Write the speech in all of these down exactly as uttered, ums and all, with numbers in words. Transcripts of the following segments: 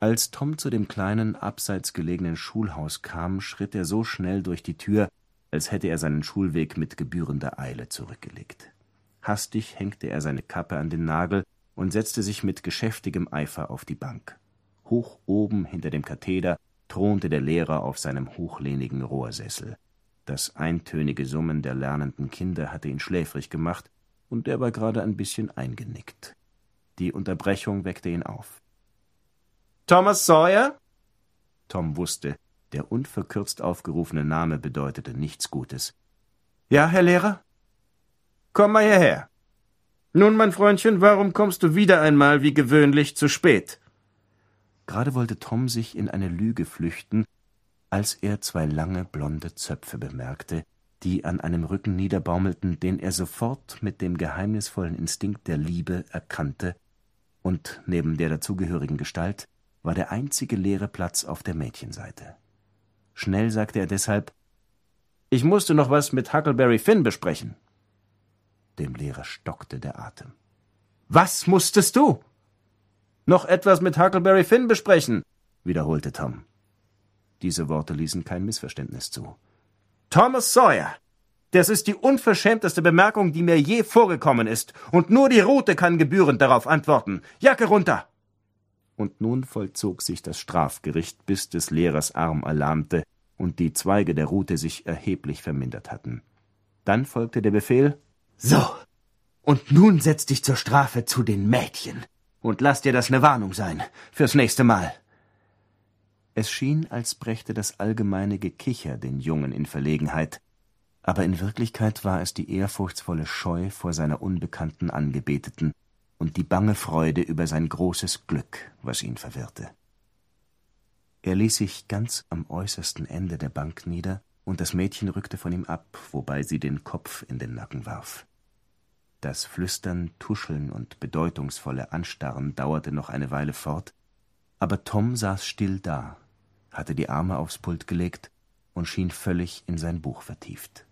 Als Tom zu dem kleinen, abseits gelegenen Schulhaus kam, schritt er so schnell durch die Tür, als hätte er seinen Schulweg mit gebührender Eile zurückgelegt. Hastig hängte er seine Kappe an den Nagel und setzte sich mit geschäftigem Eifer auf die Bank. Hoch oben hinter dem Katheder thronte der Lehrer auf seinem hochlehnigen Rohrsessel. Das eintönige Summen der lernenden Kinder hatte ihn schläfrig gemacht, und er war gerade ein bisschen eingenickt. Die Unterbrechung weckte ihn auf. »Thomas Sawyer?« Tom wusste, der unverkürzt aufgerufene Name bedeutete nichts Gutes. »Ja, Herr Lehrer?« »Komm mal hierher. Nun, mein Freundchen, warum kommst du wieder einmal wie gewöhnlich zu spät?« Gerade wollte Tom sich in eine Lüge flüchten, als er zwei lange, blonde Zöpfe bemerkte, die an einem Rücken niederbaumelten, den er sofort mit dem geheimnisvollen Instinkt der Liebe erkannte, und neben der dazugehörigen Gestalt war der einzige leere Platz auf der Mädchenseite. Schnell sagte er deshalb, »Ich musste noch was mit Huckleberry Finn besprechen.« Dem Lehrer stockte der Atem. »Was musstest du?« »Noch etwas mit Huckleberry Finn besprechen«, wiederholte Tom. Diese Worte ließen kein Missverständnis zu. »Thomas Sawyer, das ist die unverschämteste Bemerkung, die mir je vorgekommen ist, und nur die Rute kann gebührend darauf antworten. Jacke runter!« Und nun vollzog sich das Strafgericht, bis des Lehrers Arm erlahmte und die Zweige der Rute sich erheblich vermindert hatten. Dann folgte der Befehl, »So, und nun setz dich zur Strafe zu den Mädchen und lass dir das eine Warnung sein fürs nächste Mal.« Es schien, als brächte das allgemeine Gekicher den Jungen in Verlegenheit, aber in Wirklichkeit war es die ehrfurchtsvolle Scheu vor seiner unbekannten Angebeteten und die bange Freude über sein großes Glück, was ihn verwirrte. Er ließ sich ganz am äußersten Ende der Bank nieder, und das Mädchen rückte von ihm ab, wobei sie den Kopf in den Nacken warf. Das Flüstern, Tuscheln und bedeutungsvolle Anstarren dauerte noch eine Weile fort, aber Tom saß still da, hatte die Arme aufs Pult gelegt und schien völlig in sein Buch vertieft.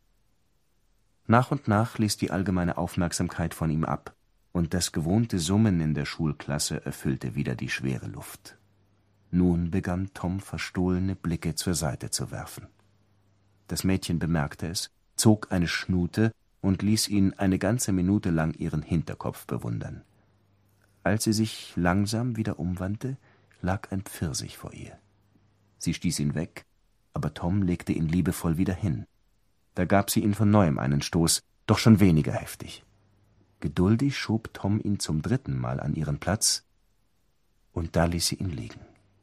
Nach und nach ließ die allgemeine Aufmerksamkeit von ihm ab, und das gewohnte Summen in der Schulklasse erfüllte wieder die schwere Luft. Nun begann Tom verstohlene Blicke zur Seite zu werfen. Das Mädchen bemerkte es, zog eine Schnute und ließ ihn eine ganze Minute lang ihren Hinterkopf bewundern. Als sie sich langsam wieder umwandte, lag ein Pfirsich vor ihr. Sie stieß ihn weg, aber Tom legte ihn liebevoll wieder hin. Da gab sie ihn von neuem einen Stoß, doch schon weniger heftig. Geduldig schob Tom ihn zum dritten Mal an ihren Platz, und da ließ sie ihn liegen.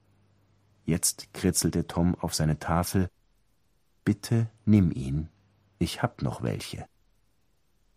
Jetzt kritzelte Tom auf seine Tafel, »Bitte nimm ihn, ich hab noch welche.«